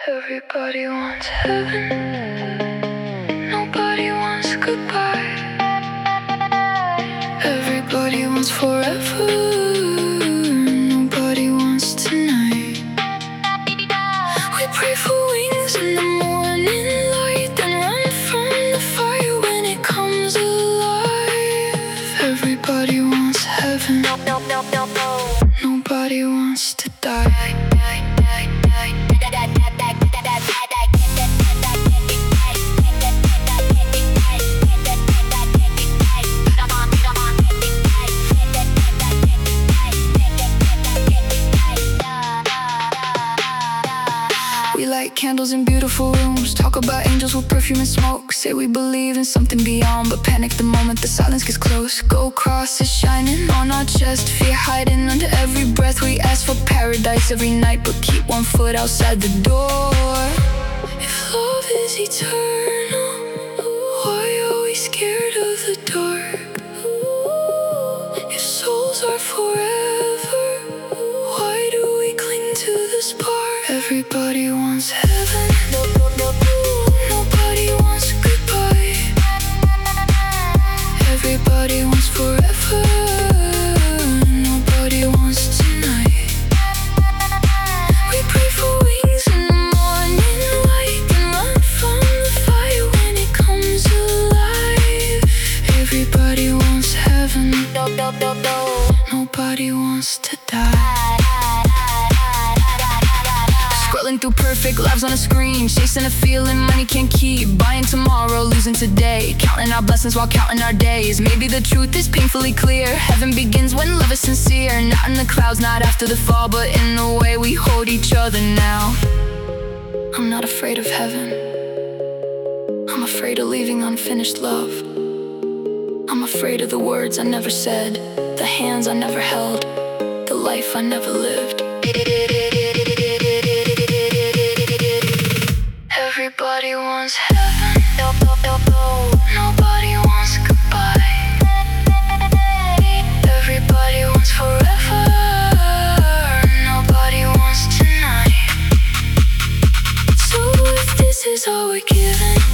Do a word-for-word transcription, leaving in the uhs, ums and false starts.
Everybody wants heaven, nobody wants goodbye. Everybody wants forever, nobody wants tonight. We pray for wings in the morning light, then run from the fire when it comes alive. Everybody wants heaven, no, no, no, no, no. Nobody wants to die. We light candles in beautiful rooms, talk about angels with perfume and smoke. Say we believe in something beyond, but panic the moment the silence gets close. Gold crosses shining on our chest, fear hiding under every breath. We ask for paradise every night, but keep one foot outside the door. If love is eternal, why are we scared of the dark? If souls are forever, why do we cling to the spark? Everybody wants heaven, no, no, no, no. Nobody wants goodbye. Everybody wants forever, nobody wants tonight. We pray for wings in the morning light, then run from the fire when it comes alive. Everybody wants heaven, no, no, no, no. Nobody wants to die. Scrolling through perfect lives on a screen, chasing a feeling money can't keep. Buying tomorrow, losing today, counting our blessings while counting our days. Maybe the truth is painfully clear. Heaven begins when love is sincere. Not in the clouds, not after the fall, but in the way we hold each other now. I'm not afraid of heaven, I'm afraid of leaving unfinished love. I'm afraid of the words I never said, the hands I never held, the life I never lived. Everybody wants heaven, no, no, no, no. Nobody wants goodbye. Everybody wants forever, nobody wants tonight. So if this is all we're given,